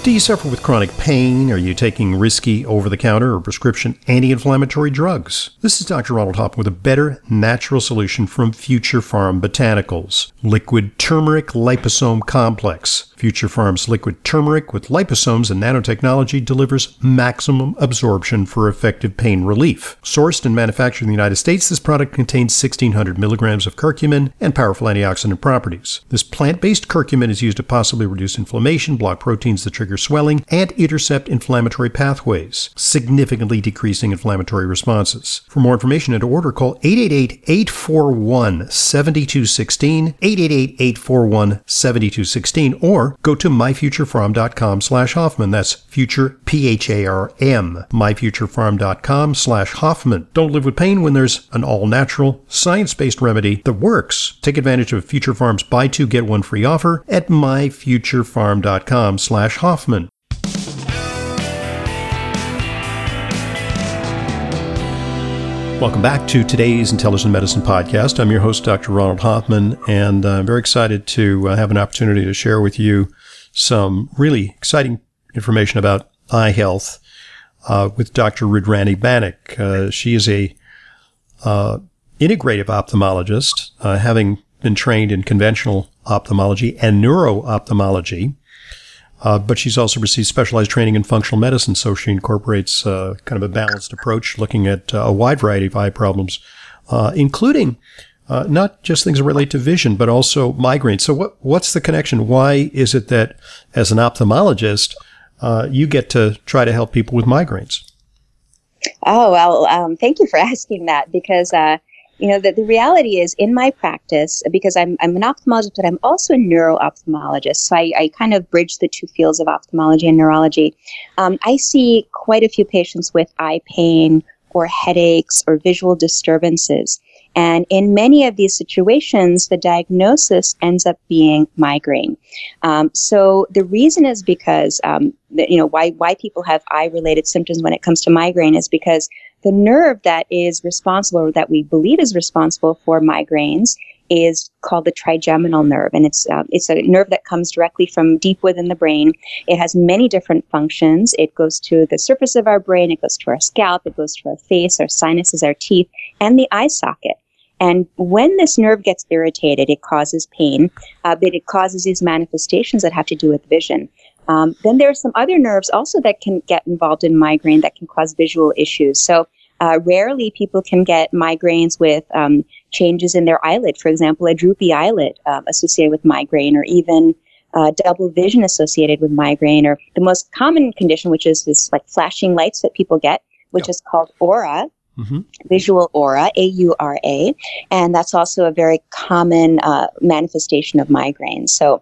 Do you suffer with chronic pain? Are you taking risky over-the-counter or prescription anti-inflammatory drugs? This is Dr. Ronald Hoffman with a better natural solution from Future Pharm Botanicals. Liquid Turmeric Liposome Complex. Future Pharm's liquid turmeric with liposomes and nanotechnology delivers maximum absorption for effective pain relief. Sourced and manufactured in the United States, this product contains 1,600 milligrams of curcumin and powerful antioxidant properties. This plant-based curcumin is used to possibly reduce inflammation, block proteins that trigger swelling, and intercept inflammatory pathways, significantly decreasing inflammatory responses. For more information and to order, call 888-841-7216, 888-841-7216, or go to myfuturepharm.com/Hoffman. That's future, P-H-A-R-M, myfuturepharm.com/Hoffman. Don't live with pain when there's an all-natural, science-based remedy that works. Take advantage of Future Pharm's buy two, get one free offer at myfuturepharm.com/Hoffman. Welcome back to today's Intelligent Medicine Podcast. I'm your host, Dr. Ronald Hoffman, and I'm very excited to have an opportunity to share with you some really exciting information about eye health with Dr. Rudrani Banik. She is a integrative ophthalmologist, having been trained in conventional ophthalmology and neuro-ophthalmology. But she's also received specialized training in functional medicine, so she incorporates kind of a balanced approach looking at a wide variety of eye problems, including not just things that relate to vision, but also migraines. So what's the connection? Why is it that as an ophthalmologist, you get to try to help people with migraines? Oh, well, thank you for asking that, because the reality is in my practice, because I'm an ophthalmologist, but I'm also a neuro-ophthalmologist. So I kind of bridge the two fields of ophthalmology and neurology. I see quite a few patients with eye pain or headaches or visual disturbances. And in many of these situations, the diagnosis ends up being migraine. So the reason is because, why people have eye-related symptoms when it comes to migraine is because the nerve that is responsible, or that we believe is responsible for migraines, is called the trigeminal nerve. And it's a nerve that comes directly from deep within the brain. It has many different functions. It goes to the surface of our brain, it goes to our scalp, it goes to our face, our sinuses, our teeth, and the eye socket. And when this nerve gets irritated, it causes pain, but it causes these manifestations that have to do with vision. Then there are some other nerves also that can get involved in migraine that can cause visual issues. So rarely people can get migraines with changes in their eyelid. For example, a droopy eyelid associated with migraine, or even double vision associated with migraine, or the most common condition, which is this like flashing lights that people get, which is called aura. Mm-hmm. Visual aura, A-U-R-A, and that's also a very common manifestation of migraine. So,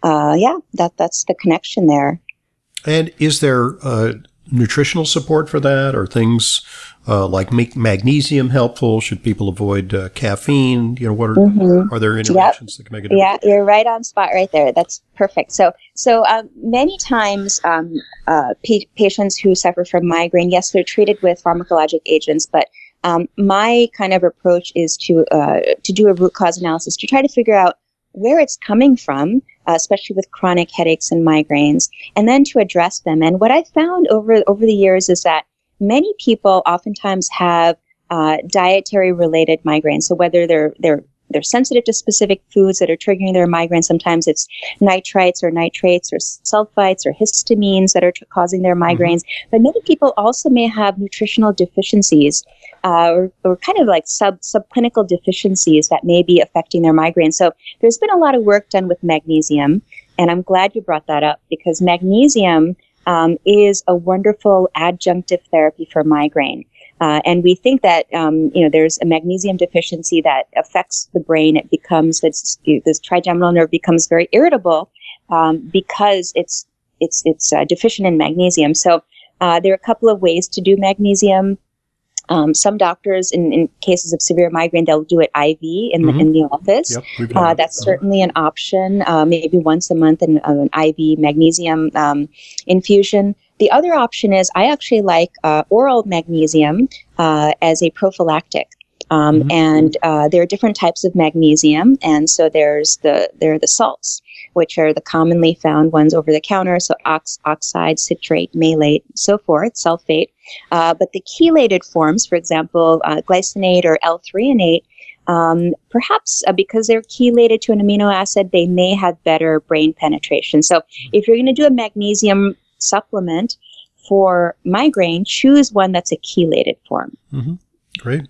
that's the connection there. And is there nutritional support for that? Are things like magnesium helpful? Should people avoid caffeine? Are there interventions that can make a difference? Yeah, you're right on spot right there. That's perfect. So many times patients who suffer from migraine, yes, they're treated with pharmacologic agents, but my kind of approach is to do a root cause analysis to try to figure out where it's coming from, especially with chronic headaches and migraines, and then to address them. And what I found over the years is that many people oftentimes have dietary related migraines. So whether they're sensitive to specific foods that are triggering their migraine, sometimes it's nitrites or nitrates or sulfites or histamines that are causing their migraines. Mm-hmm. But many people also may have nutritional deficiencies or kind of like subclinical deficiencies that may be affecting their migraine. So there's been a lot of work done with magnesium, and I'm glad you brought that up, because magnesium is a wonderful adjunctive therapy for migraine. And we think that, there's a magnesium deficiency that affects the brain. It becomes, this trigeminal nerve becomes very irritable, because it's deficient in magnesium. So, there are a couple of ways to do magnesium. Some doctors, in cases of severe migraine, they'll do it IV in the office. Yep, that's certainly an option, maybe once a month, an IV magnesium infusion. The other option is I actually like oral magnesium as a prophylactic. And there are different types of magnesium. And so there are the salts, which are the commonly found ones over the counter. So oxide, citrate, malate, so forth, sulfate. But the chelated forms, for example, glycinate or L-threonate, perhaps because they're chelated to an amino acid, they may have better brain penetration. So if you're going to do a magnesium supplement for migraine, choose one that's a chelated form. Mm-hmm. Great.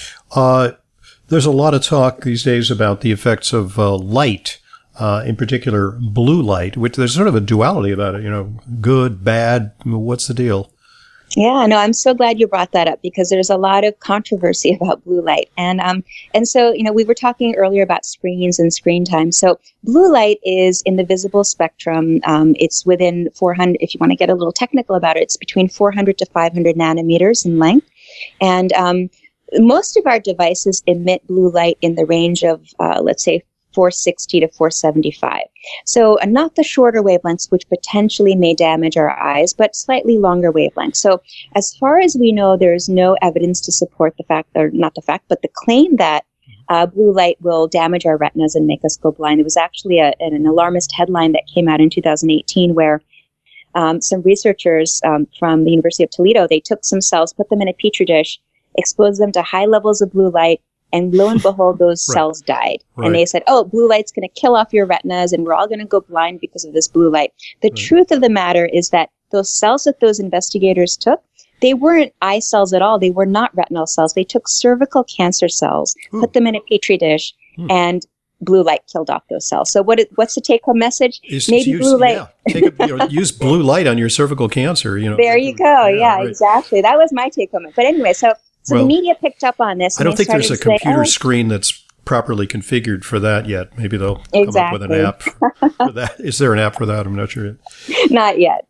There's a lot of talk these days about the effects of light, in particular blue light, which there's sort of a duality about it, good, bad. What's the deal? Yeah, no, I'm so glad you brought that up because there's a lot of controversy about blue light. And so, we were talking earlier about screens and screen time. So blue light is in the visible spectrum. It's within 400, if you want to get a little technical about it, it's between 400 to 500 nanometers in length. And most of our devices emit blue light in the range of, let's say, 460 to 475. So not the shorter wavelengths, which potentially may damage our eyes, but slightly longer wavelengths. So as far as we know, there's no evidence to support the fact, or not the fact, but the claim that blue light will damage our retinas and make us go blind. There was actually an alarmist headline that came out in 2018 where some researchers from the University of Toledo, they took some cells, put them in a petri dish, exposed them to high levels of blue light, and lo and behold, those cells died. Right. And they said, oh, blue light's going to kill off your retinas and we're all going to go blind because of this blue light. The truth of the matter is that those cells that those investigators took, they weren't eye cells at all. They were not retinal cells. They took cervical cancer cells, put them in a petri dish, and blue light killed off those cells. So what's the take-home message? Maybe blue light. Use blue light on your cervical cancer. There you go. Yeah, exactly. That was my take-home. But anyway, so the media picked up on this. I don't think there's a computer screen that's properly configured for that yet. Maybe they'll come up with an app for that. Is there an app for that? I'm not sure yet. Not yet,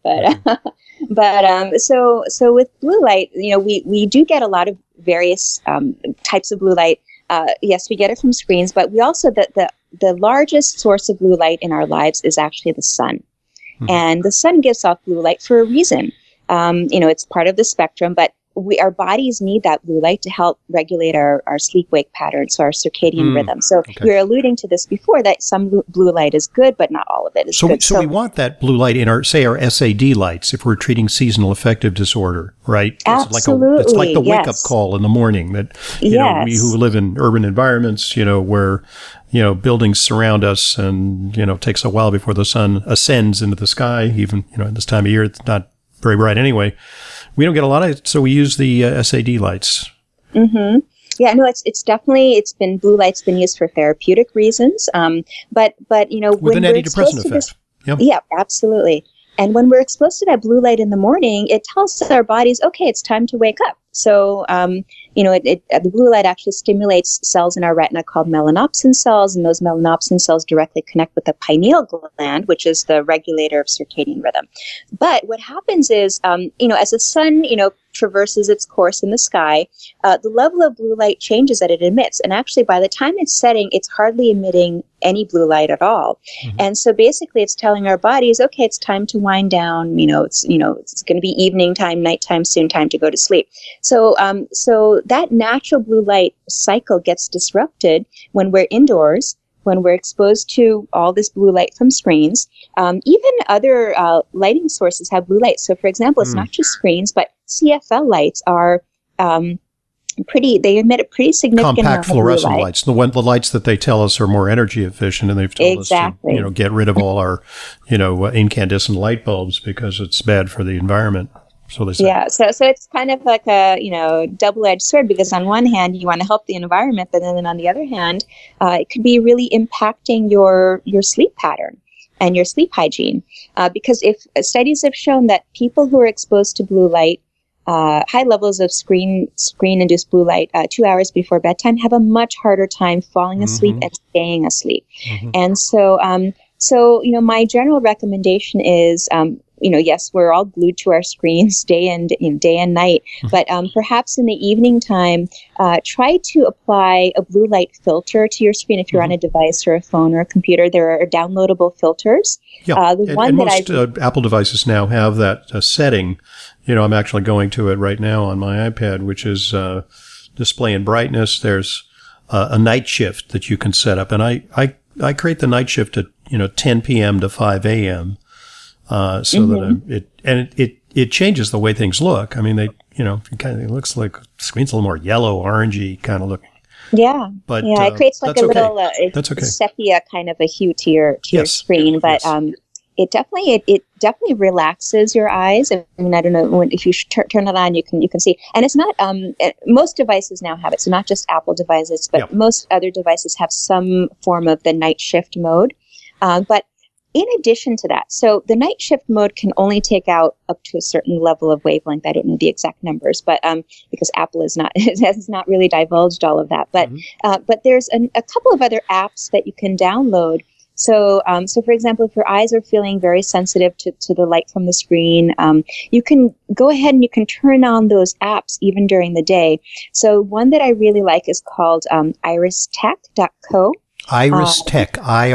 but so with blue light, we do get a lot of various types of blue light. Yes, we get it from screens, but we also the largest source of blue light in our lives is actually the sun, and the sun gives off blue light for a reason. It's part of the spectrum, but our bodies need that blue light to help regulate our sleep-wake patterns, so our circadian rhythm. So you were alluding to this before, that some blue light is good, but not all of it is good. So we want that blue light in our SAD lights if we're treating seasonal affective disorder, right? Absolutely. It's like the wake-up call in the morning that, we who live in urban environments, where, buildings surround us and, it takes a while before the sun ascends into the sky, even, at this time of year, it's not very bright anyway. We don't get a lot of it, so we use the SAD lights. Mm-hmm. Yeah, no, blue light's been used for therapeutic reasons. But with an antidepressant effect. Yeah, absolutely. And when we're exposed to that blue light in the morning, it tells our bodies, okay, it's time to wake up. So, the blue light actually stimulates cells in our retina called melanopsin cells, and those melanopsin cells directly connect with the pineal gland, which is the regulator of circadian rhythm. But what happens is, as the sun, traverses its course in the sky, the level of blue light changes that it emits. And actually, by the time it's setting, it's hardly emitting any blue light at all. Mm-hmm. And so basically, it's telling our bodies, okay, it's time to wind down. It's going to be evening time, nighttime, soon time to go to sleep. So that natural blue light cycle gets disrupted when we're indoors, when we're exposed to all this blue light from screens. Even other lighting sources have blue light. So, for example, it's not just screens, but CFL lights are they emit a pretty significant compact amount of blue fluorescent lights. The lights that they tell us are more energy efficient, and they've told us to get rid of all our incandescent light bulbs because it's bad for the environment. So they say. Yeah, so it's kind of like a double-edged sword, because on one hand you want to help the environment, but then on the other hand, it could be really impacting your sleep pattern and your sleep hygiene. Because if studies have shown that people who are exposed to blue light, high levels of screen-induced blue light 2 hours before bedtime, have a much harder time falling asleep and staying asleep. Mm-hmm. And so my general recommendation is, yes, we're all glued to our screens day and night, but perhaps in the evening time, try to apply a blue light filter to your screen. If you're on a device or a phone or a computer, there are downloadable filters. Yeah, most Apple devices now have that setting. I'm actually going to it right now on my iPad, which is display and brightness. There's a night shift that you can set up. And I create the night shift at, 10 p.m. to 5 a.m. So that it changes the way things look. I mean, it looks like the screen's a little more yellow, orangey kind of looking. Yeah. But it creates like a little that's okay. sepia kind of a hue to your screen. But it definitely relaxes your eyes. I mean, I don't know if you turn it on, you can see. And it's not most devices now have it. So not just Apple devices, but most other devices have some form of the night shift mode. But in addition to that, so the night shift mode can only take out up to a certain level of wavelength. I don't know the exact numbers, but because Apple has not really divulged all of that. But but there's a couple of other apps that you can download. So for example, if your eyes are feeling very sensitive to the light from the screen, you can go ahead and you can turn on those apps even during the day. So one that I really like is called iristech.co. Iris Tech,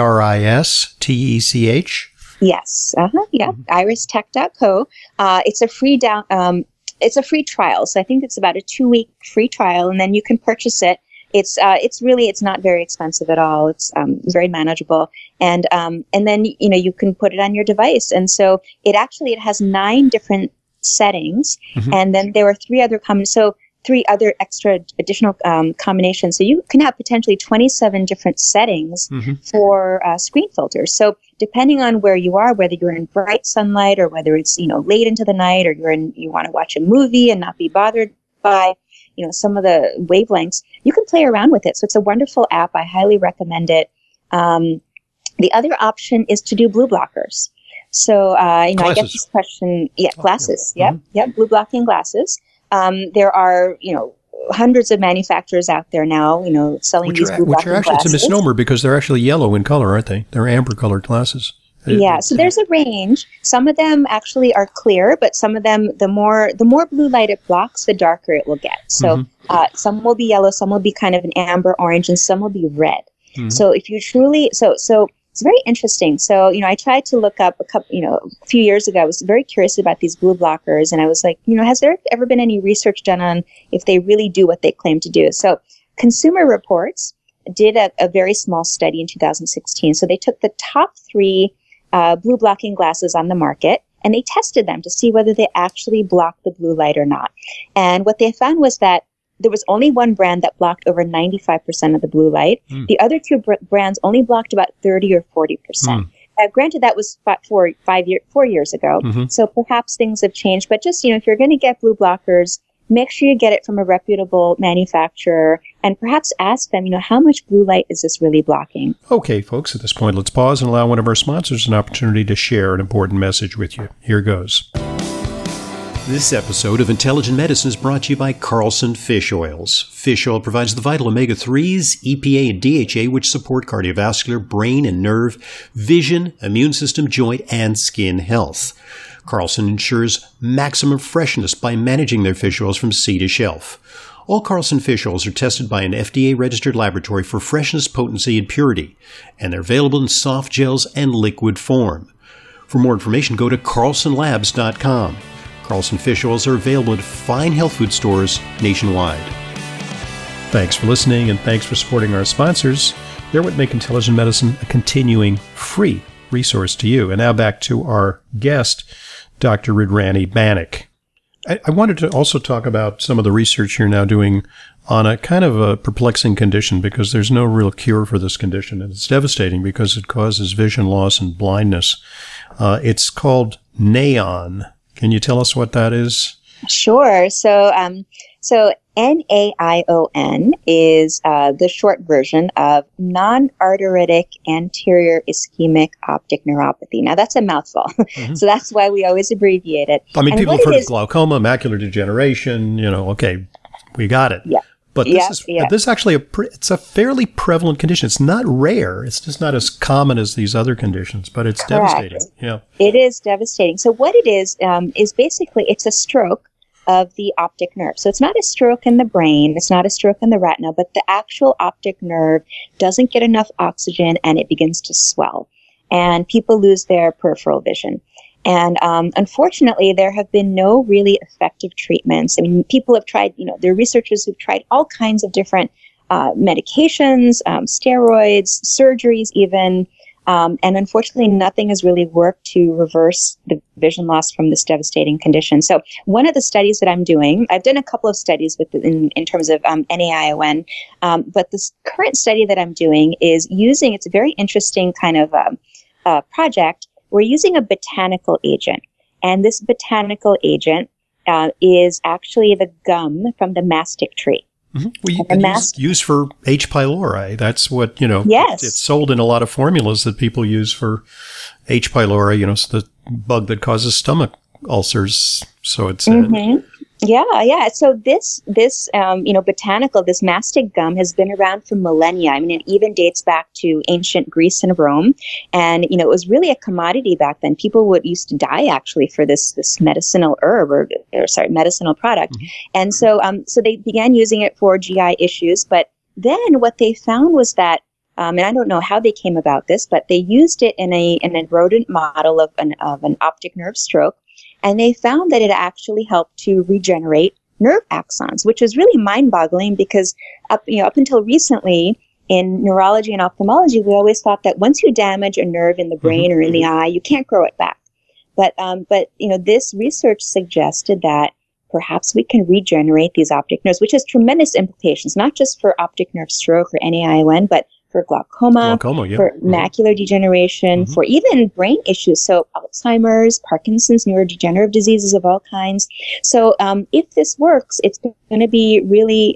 IRISTECH. Yes. Iristech.co. It's a free it's a free trial. So I think it's about a 2-week free trial, and then you can purchase it. It's not very expensive at all. It's very manageable, and then you can put it on your device, and so it has 9 different settings, and then there were 3 other extra additional combinations. So you can have potentially 27 different settings for screen filters. So depending on where you are, whether you're in bright sunlight or whether it's late into the night, or you want to watch a movie and not be bothered by some of the wavelengths, you can play around with it. So it's a wonderful app. I highly recommend it. The other option is to do blue blockers. So I get this question. Yeah, glasses. Blue blocking glasses. There are, hundreds of manufacturers out there now, selling these blue blocking glasses. It's a misnomer because they're actually yellow in color, aren't they? They're amber colored glasses. Yeah, so there's a range. Some of them actually are clear, but some of them, the more blue light it blocks, the darker it will get. So some will be yellow, some will be kind of an amber orange, and some will be red. So if you truly, so it's very interesting. So, I tried to look up a few years ago, I was very curious about these blue blockers, and I was like, has there ever been any research done on if they really do what they claim to do? So Consumer Reports did a very small study in 2016. So they took the top 3 blue blocking glasses on the market, and they tested them to see whether they actually block the blue light or not. And what they found was that there was only one brand that blocked over 95% of the blue light. The other 2 brands only blocked about 30 or 40%. Granted, that was 4 years ago, so perhaps things have changed. But just, if you're going to get blue blockers, make sure you get it from a reputable manufacturer, and perhaps ask them, how much blue light is this really blocking? Okay, folks, at this point, let's pause and allow one of our sponsors an opportunity to share an important message with you. Here goes. This episode of Intelligent Medicine is brought to you by Carlson Fish Oils. Fish oil provides the vital omega-3s, EPA, and DHA, which support cardiovascular, brain and nerve, vision, immune system, joint, and skin health. Carlson ensures maximum freshness by managing their fish oils from sea to shelf. All Carlson fish oils are tested by an FDA-registered laboratory for freshness, potency, and purity, and they're available in soft gels and liquid form. For more information, go to carlsonlabs.com. Carlson fish oils are available at fine health food stores nationwide. Thanks for listening, and thanks for supporting our sponsors. They're what make Intelligent Medicine a continuing free resource to you. And now back to our guest, Dr. Rudrani Banik. I wanted to also talk about some of the research you're now doing on a kind of a perplexing condition, because there's no real cure for this condition, and it's devastating because it causes vision loss and blindness. It's called NAION. Can you tell us what that is? Sure. So NAION is the short version of non-arteritic anterior ischemic optic neuropathy. Now, that's a mouthful, so that's why we always abbreviate it. I mean, people have heard of glaucoma, macular degeneration, okay, we got it. Yeah. But this actually, it's a fairly prevalent condition. It's not rare. It's just not as common as these other conditions, but it's devastating. Yeah. It is devastating. So what it is basically, it's a stroke of the optic nerve. So it's not a stroke in the brain. It's not a stroke in the retina, but the actual optic nerve doesn't get enough oxygen and it begins to swell. and people lose their peripheral vision. And unfortunately, there have been no really effective treatments. I mean, people have tried, there are researchers who've tried all kinds of different medications, steroids, surgeries even, and unfortunately, nothing has really worked to reverse the vision loss from this devastating condition. So one of the studies that I'm doing, I've done a couple of studies in terms of NAION, but this current study that I'm doing is it's a very interesting kind of project. We're using a botanical agent, and this botanical agent is actually the gum from the mastic tree. Mm-hmm. Well, used for H. pylori. That's what, Yes. It's sold in a lot of formulas that people use for H. pylori, it's the bug that causes stomach ulcers. So it's... Mm-hmm. Yeah. So this botanical, this mastic gum has been around for millennia. I mean, it even dates back to ancient Greece and Rome. And, it was really a commodity back then. People used to die actually for this medicinal herb medicinal product. Mm-hmm. And so they began using it for GI issues. But then what they found was that, and I don't know how they came about this, but they used it in a rodent model of an optic nerve stroke. And they found that it actually helped to regenerate nerve axons, which is really mind-boggling because up until recently in neurology and ophthalmology, we always thought that once you damage a nerve in the brain or in the eye, you can't grow it back. But this research suggested that perhaps we can regenerate these optic nerves, which has tremendous implications, not just for optic nerve stroke or NAION, but for glaucoma, for macular degeneration, for even brain issues. So Alzheimer's, Parkinson's, neurodegenerative diseases of all kinds. So if this works, it's going to be really,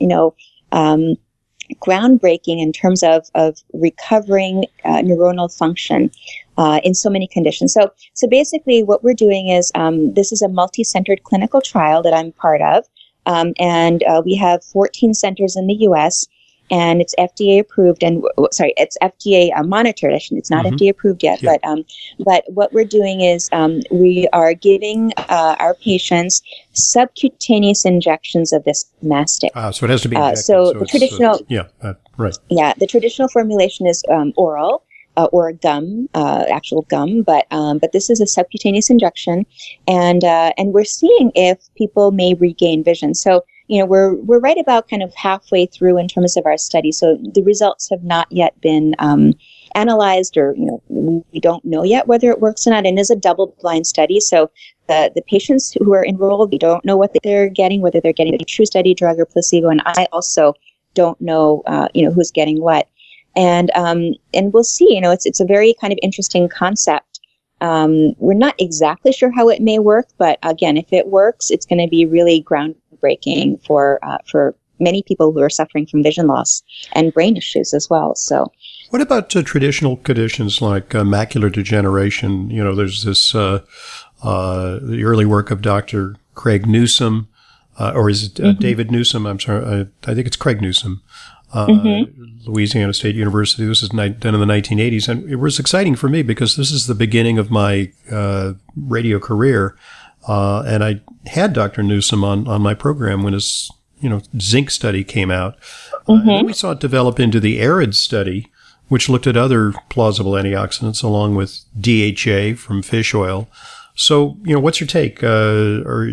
groundbreaking in terms of recovering neuronal function in so many conditions. So basically what we're doing is this is a multi-centered clinical trial that I'm part of. And we have 14 centers in the U.S., and it's FDA approved it's FDA monitored. It's not FDA approved yet, but what we're doing is we are giving our patients subcutaneous injections of this mastic. So it has to be injected. So the traditional, right. Yeah, the traditional formulation is oral or gum, actual gum, but this is a subcutaneous injection, and we're seeing if people may regain vision. So we're right about kind of halfway through in terms of our study. So the results have not yet been analyzed, or we don't know yet whether it works or not. And it is a double-blind study, so the patients who are enrolled, we don't know what they're getting, whether they're getting a true study drug or placebo, and I also don't know who's getting what. And we'll see. It's a very kind of interesting concept. We're not exactly sure how it may work, but again, if it works, it's going to be really groundbreaking for many people who are suffering from vision loss and brain issues as well. So, what about traditional conditions like macular degeneration? There's this the early work of Dr. Craig Newsom, or is it David Newsom? I'm sorry, I think it's Craig Newsom. Louisiana State University. This is done in the 1980s, and it was exciting for me because this is the beginning of my radio career, and I had Dr. Newsom on my program when his zinc study came out. And then we saw it develop into the ARID study, which looked at other plausible antioxidants along with DHA from fish oil. So, what's your take? Or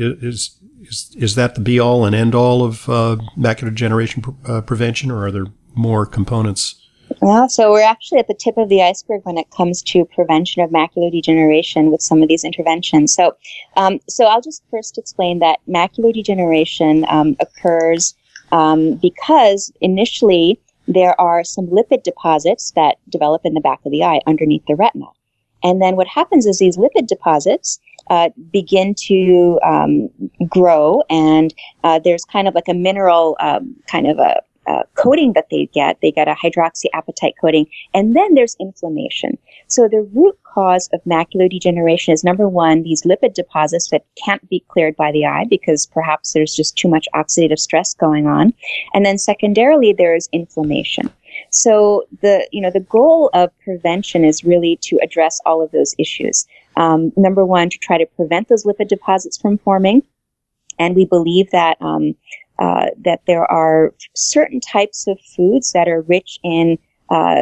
is that the be-all and end-all of macular degeneration prevention, or are there more components? Well, so we're actually at the tip of the iceberg when it comes to prevention of macular degeneration with some of these interventions. So I'll just first explain that macular degeneration occurs because initially there are some lipid deposits that develop in the back of the eye underneath the retina. And then what happens is these lipid deposits begin to grow, and there's kind of like a mineral kind of a coating that they get. They get a hydroxyapatite coating, and then there's inflammation. So the root cause of macular degeneration is, number one, these lipid deposits that can't be cleared by the eye because perhaps there's just too much oxidative stress going on. And then secondarily, there's inflammation. So the goal of prevention is really to address all of those issues. Number one, to try to prevent those lipid deposits from forming. And we believe that that there are certain types of foods that are rich in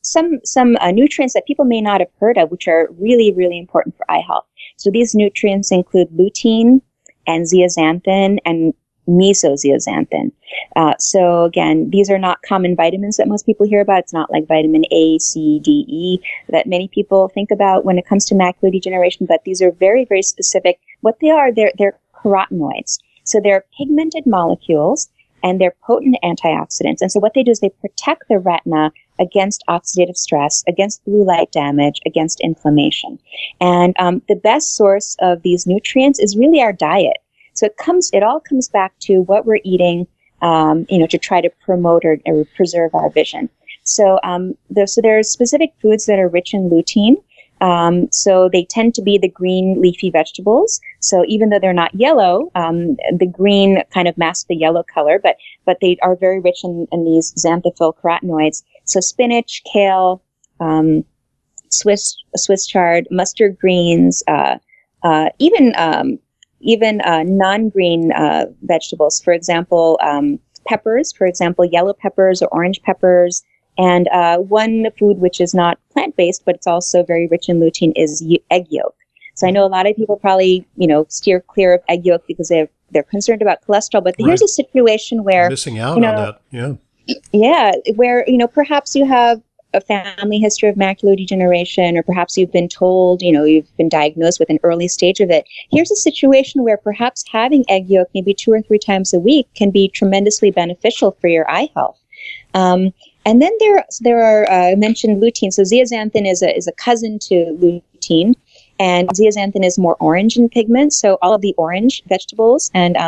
some nutrients that people may not have heard of, which are really, really important for eye health. So these nutrients include lutein and zeaxanthin and mesozeaxanthin. So again, these are not common vitamins that most people hear about. It's not like vitamin A, C, D, E that many people think about when it comes to macular degeneration, but these are very, very specific. What they are, they're carotenoids. So they're pigmented molecules and they're potent antioxidants. And so what they do is they protect the retina against oxidative stress, against blue light damage, against inflammation. And the best source of these nutrients is really our diet. So it all comes back to what we're eating, to try to promote or preserve our vision. So, there are specific foods that are rich in lutein. So they tend to be the green leafy vegetables. So even though they're not yellow, the green kind of masks the yellow color, but they are very rich in these xanthophyll carotenoids. So spinach, kale, Swiss chard, mustard greens, even non-green vegetables. For example, peppers. For example, yellow peppers or orange peppers. And one food which is not plant-based, but it's also very rich in lutein is egg yolk. So I know a lot of people probably, steer clear of egg yolk because they're concerned about cholesterol. But here's a situation where missing out on that. Yeah. Yeah, where perhaps you have a family history of macular degeneration, or perhaps you've been told, you've been diagnosed with an early stage of it. Here's a situation where perhaps having egg yolk maybe 2 or 3 times a week can be tremendously beneficial for your eye health. And then there are I mentioned lutein. So zeaxanthin is a cousin to lutein, and zeaxanthin is more orange in pigment. So all of the orange vegetables and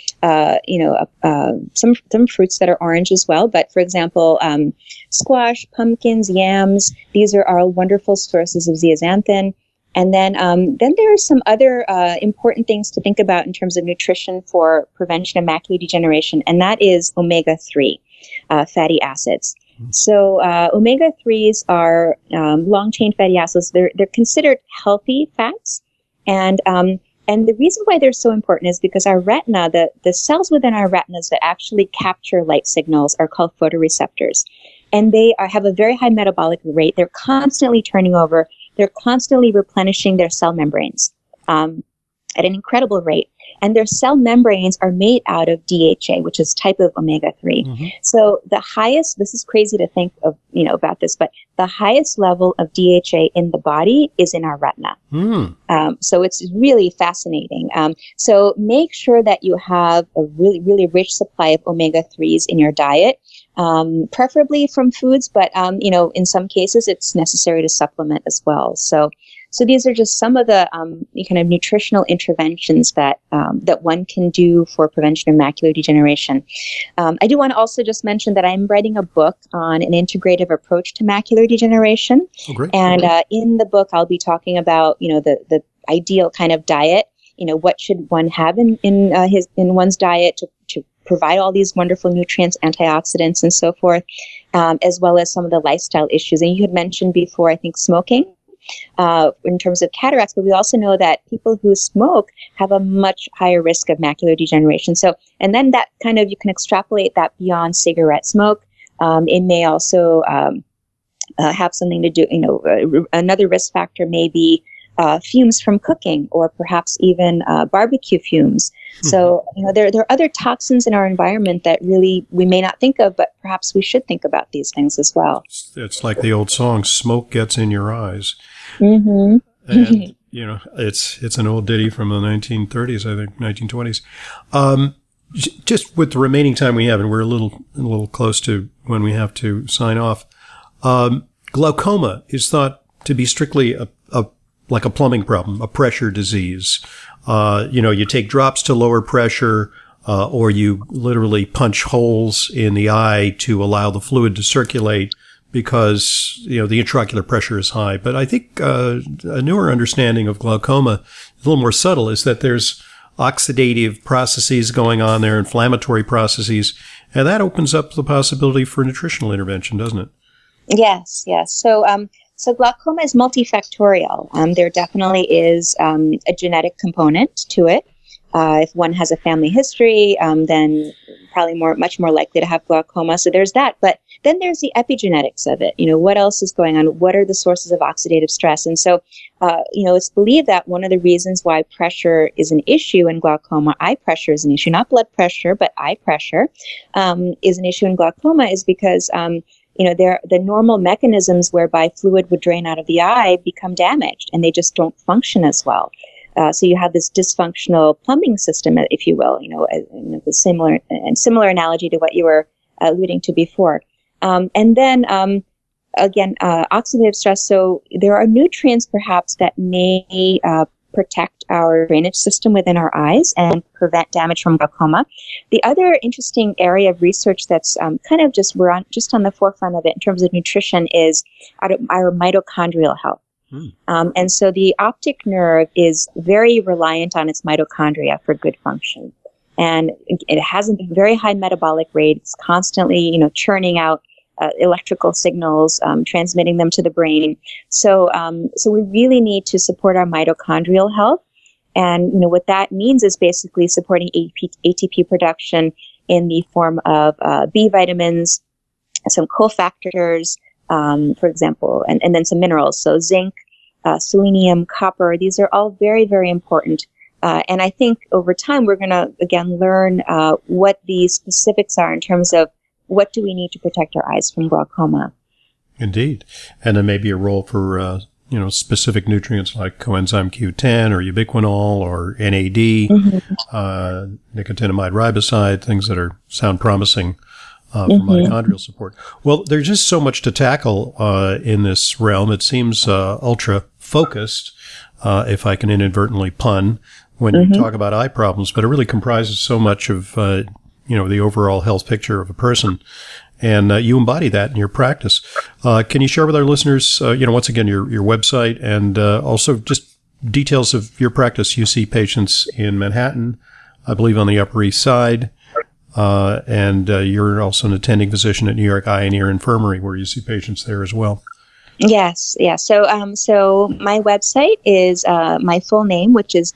some fruits that are orange as well. But for example, squash, pumpkins, yams, these are all wonderful sources of zeaxanthin. And then there are some other important things to think about in terms of nutrition for prevention of macular degeneration, and that is omega-3 fatty acids. So omega-3s are long-chain fatty acids. They're considered healthy fats, and the reason why they're so important is because our retina, the cells within our retinas that actually capture light signals are called photoreceptors, and they have a very high metabolic rate. They're constantly turning over. They're constantly replenishing their cell membranes at an incredible rate. And their cell membranes are made out of DHA, which is type of omega-3. Mm-hmm. So the highest, this is crazy to think of, about this, but the highest level of DHA in the body is in our retina. So it's really fascinating. So make sure that you have a really, really rich supply of omega-3s in your diet, preferably from foods, but, in some cases it's necessary to supplement as well. So these are just some of the kind of nutritional interventions that one can do for prevention of macular degeneration. I do want to also just mention that I'm writing a book on an integrative approach to macular degeneration. Oh, great. And in the book, I'll be talking about the ideal kind of diet. What should one have in one's diet to provide all these wonderful nutrients, antioxidants, and so forth, as well as some of the lifestyle issues. And you had mentioned before, I think, smoking. In terms of cataracts, but we also know that people who smoke have a much higher risk of macular degeneration. So, and then that kind of, you can extrapolate that beyond cigarette smoke. It may also have something to do, another risk factor may be fumes from cooking, or perhaps even barbecue fumes. So, there are other toxins in our environment that really we may not think of, but perhaps we should think about these things as well. It's like the old song, "Smoke gets in your eyes." Mm-hmm. And, it's an old ditty from the 1930s, I think, 1920s. Just with the remaining time we have, and we're a little close to when we have to sign off, glaucoma is thought to be strictly like a plumbing problem, a pressure disease. You take drops to lower pressure, or you literally punch holes in the eye to allow the fluid to circulate because, the intraocular pressure is high. But I think a newer understanding of glaucoma, a little more subtle, is that there's oxidative processes going on there, inflammatory processes, and that opens up the possibility for nutritional intervention, doesn't it? Yes. So glaucoma is multifactorial. There definitely is a genetic component to it. If one has a family history, then probably much more likely to have glaucoma. So there's that. But then there's the epigenetics of it. What else is going on? What are the sources of oxidative stress? And so, it's believed that one of the reasons why pressure is an issue in glaucoma, eye pressure is an issue, not blood pressure, but eye pressure, is an issue in glaucoma is because, the normal mechanisms whereby fluid would drain out of the eye become damaged and they just don't function as well. So you have this dysfunctional plumbing system, if you will, the similar analogy to what you were alluding to before. And then, again, oxidative stress. So there are nutrients perhaps that may protect our drainage system within our eyes and prevent damage from glaucoma. The other interesting area of research that's we're on the forefront of it in terms of nutrition is our mitochondrial health. And so the optic nerve is very reliant on its mitochondria for good function. And it has a very high metabolic rate. It's constantly, churning out electrical signals, transmitting them to the brain. So we really need to support our mitochondrial health. And, what that means is basically supporting ATP production in the form of B vitamins, some cofactors, for example, and then some minerals. So zinc, selenium, copper, these are all very, very important. And I think over time, we're going to, again, learn what the specifics are in terms of what do we need to protect our eyes from glaucoma. Indeed. And there may be a role for, specific nutrients like coenzyme Q10 or ubiquinol or NAD, nicotinamide riboside, things that sound promising. For mitochondrial support. Well, there's just so much to tackle in this realm. It seems ultra focused, if I can inadvertently pun, when you talk about eye problems, but it really comprises so much of the overall health picture of a person. And you embody that in your practice. Can you share with our listeners, once again, your website and also just details of your practice? You see patients in Manhattan, I believe on the Upper East Side. And you're also an attending physician at New York Eye and Ear Infirmary, where you see patients there as well. Yes, yeah. So my website is my full name, which is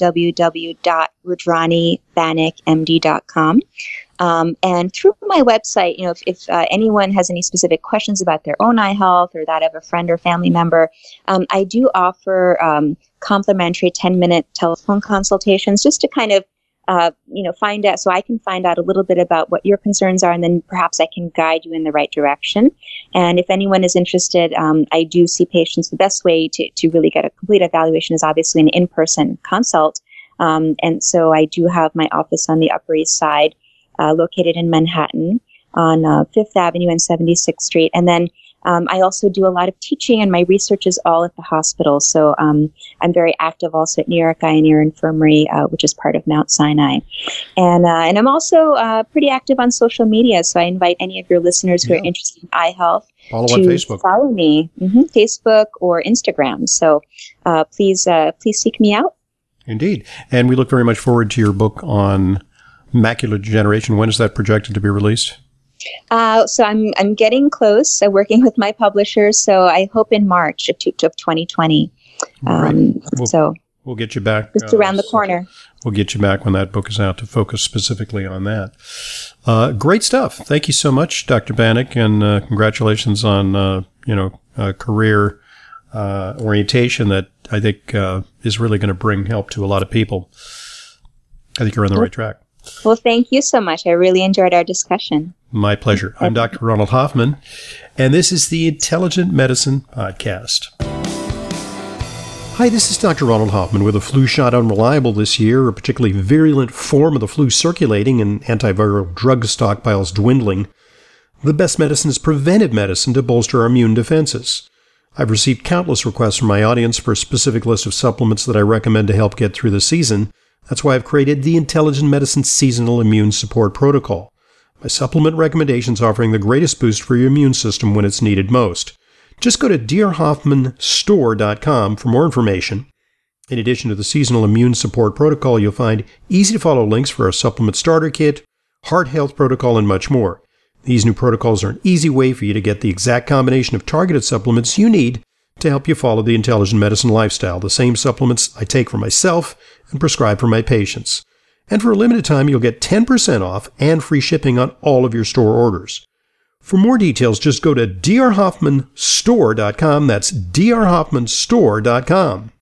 www.rudranibhanikmd.com. And through my website, if anyone has any specific questions about their own eye health or that of a friend or family member, I do offer complimentary 10-minute telephone consultations just to kind of find out, so I can find out a little bit about what your concerns are, and then perhaps I can guide you in the right direction. And if anyone is interested, I do see patients. The best way to really get a complete evaluation is obviously an in-person consult. And so I do have my office on the Upper East Side, located in Manhattan on Fifth Avenue and 76th Street. And then I also do a lot of teaching, and my research is all at the hospital. So I'm very active also at New York Eye and Ear Infirmary, which is part of Mount Sinai. And I'm also pretty active on social media. So I invite any of your listeners who are interested in eye health to follow me, Facebook or Instagram. So please seek me out. Indeed. And we look very much forward to your book on macular degeneration. When is that projected to be released? So I'm getting close, working with my publishers. So I hope in March of 2020. We'll get you back. Just around the corner. We'll get you back when that book is out to focus specifically on that. Great stuff. Thank you so much, Dr. Bhanik, and congratulations on career orientation that I think is really going to bring help to a lot of people. I think you're on the right track. Well, thank you so much. I really enjoyed our discussion. My pleasure. I'm Dr. Ronald Hoffman, and this is the Intelligent Medicine Podcast. Hi, this is Dr. Ronald Hoffman. With a flu shot unreliable this year, a particularly virulent form of the flu circulating, and antiviral drug stockpiles dwindling, the best medicine is preventive medicine to bolster our immune defenses. I've received countless requests from my audience for a specific list of supplements that I recommend to help get through the season. That's why I've created the Intelligent Medicine Seasonal Immune Support Protocol. My supplement recommendations offering the greatest boost for your immune system when it's needed most. Just go to drhoffmanstore.com for more information. In addition to the Seasonal Immune Support Protocol, you'll find easy-to-follow links for our supplement starter kit, heart health protocol, and much more. These new protocols are an easy way for you to get the exact combination of targeted supplements you need to help you follow the intelligent medicine lifestyle, the same supplements I take for myself and prescribe for my patients. And for a limited time, you'll get 10% off and free shipping on all of your store orders. For more details, just go to drhoffmanstore.com. That's drhoffmanstore.com.